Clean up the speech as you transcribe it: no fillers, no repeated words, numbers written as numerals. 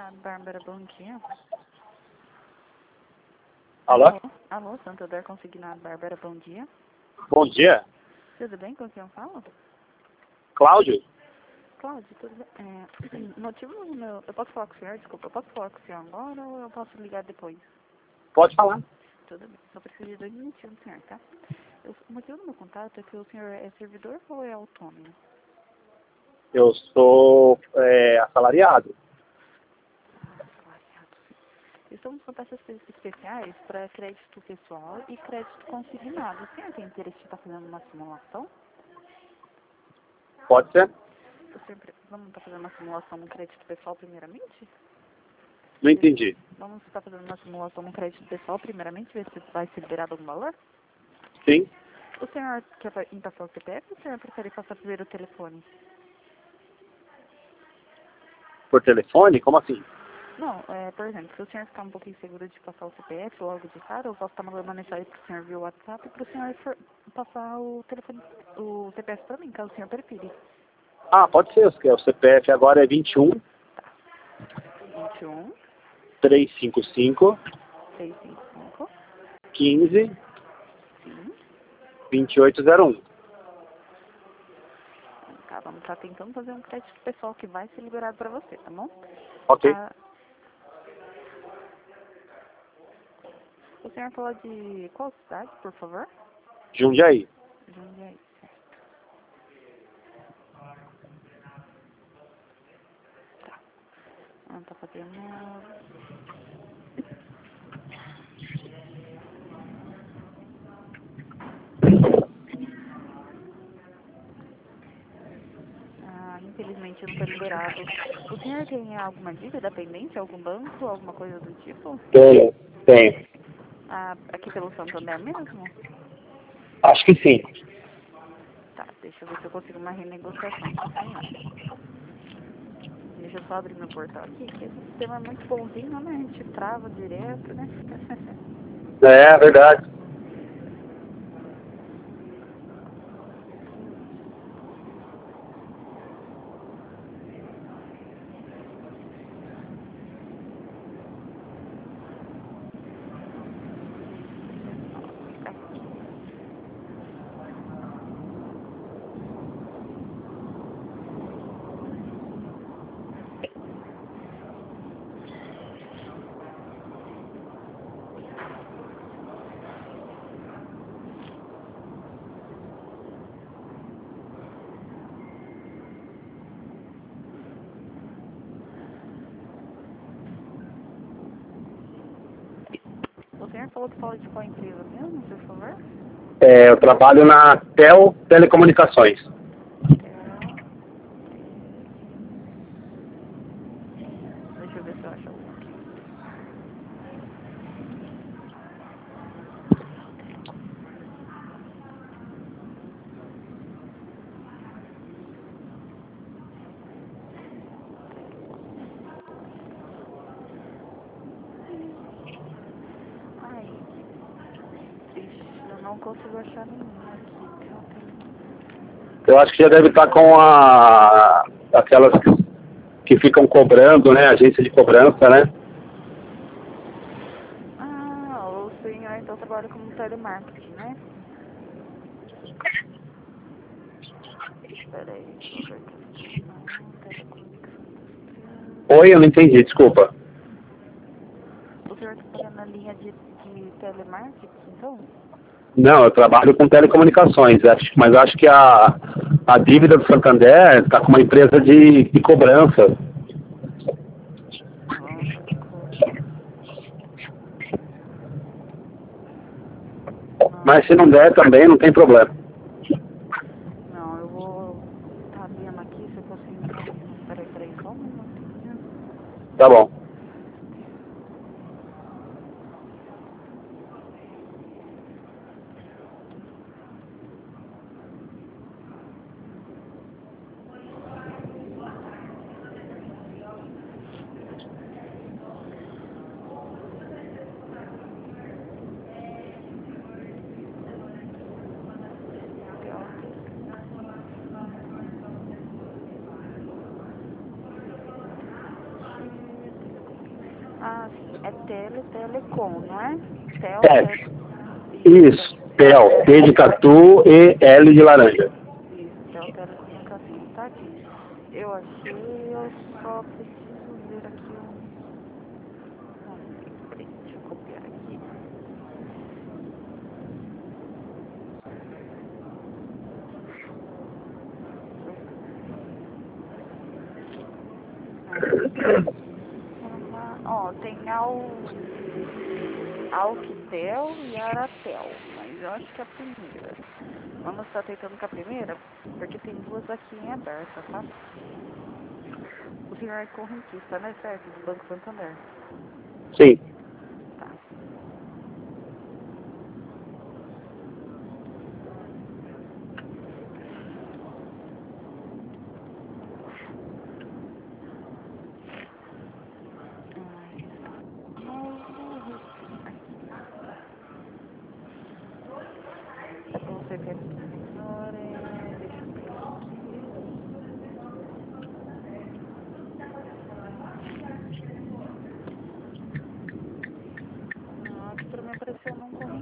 Consignado Bárbara, bom dia. Alô? Alô, Santander Consignado Bárbara, bom dia. Bom dia. Tudo bem? Com quem eu falo? Cláudio? Cláudio, tudo bem? Motivo do meu... Eu posso falar com o senhor? Desculpa, eu posso falar com o senhor agora ou eu posso ligar depois? Pode falar. Tudo bem, só preciso de 2 minutinhos do senhor, tá? O motivo do meu contato é que o senhor é servidor ou é autônomo? Eu sou assalariado. Clareado, sim. Estamos com taxas especiais para crédito pessoal e crédito consignado. O senhor tem interesse em estar fazendo uma simulação? Pode ser? Vamos estar fazendo uma simulação no crédito pessoal primeiramente? Não entendi. Vamos estar fazendo uma simulação no crédito pessoal primeiramente, ver se vai ser liberado algum valor? Sim. O senhor quer passar o CPF ou o senhor prefere passar primeiro o telefone? Por telefone? Como assim? Não, por exemplo, se o senhor ficar um pouquinho seguro de passar o CPF logo de cara, eu posso estar mandando uma mensagem para o senhor via WhatsApp para o senhor passar o telefone, o CPF para mim, caso o senhor prefira. Ah, pode ser. O CPF agora é 21 21 355 655 15 sim. 2801. Tá, vamos estar tentando fazer um crédito pessoal que vai ser liberado para você, tá bom? Ok. O senhor falou de qual cidade, por favor? Jundiaí. Jundiaí, certo. Tá. Tá fazendo... Infelizmente não foi liberado. O senhor tem alguma dívida pendente, algum banco, alguma coisa do tipo? Tenho. Aqui pelo Santander mesmo? Acho que sim. Tá, deixa eu ver se eu consigo uma renegociação com o senhor. Deixa eu só abrir meu portal aqui, que esse sistema é muito bonzinho, né? A gente trava direto, né? É verdade. O senhor falou que fala de qual empresa mesmo, por favor? Eu trabalho na Telecomunicações. Deixa eu ver se eu acho alguma aqui. Ai, ixi, eu não consigo achar nenhuma aqui, viu? Eu acho que já deve estar com aquelas que ficam cobrando, né? Agência de cobrança, né? O senhor então trabalha como telemarketing, né? Espera aí, deixa eu ver aqui. Telecomunicação industrial. Oi, eu não entendi, desculpa. O senhor trabalha na linha de telemarketing, então? Não, eu trabalho com telecomunicações, mas acho que a dívida do Santander está com uma empresa de cobrança. Mas se não der também, não tem problema. Não, eu vou estar vendo aqui se eu consigo entrar em... Peraí, só um minutinho. Tá bom. Ah, sim. É telecom, não é? TEL. Isso. TEL. T de tatu e L de laranja. Isso, telecomunicação. Tá aqui. Eu achei, eu só preciso ver aqui um momento. Peraí, deixa eu copiar aqui. Ó, tem Alquitel e Aratel, mas eu acho que é a primeira. Vamos estar tentando com a primeira, porque tem duas aqui em aberta, tá? O senhor é correntista, né? Certo? Do Banco Santander. Sim. Tá. O CPF do senhor é... Deixa eu ver aqui. Não, aqui pra mim apareceu não correntista.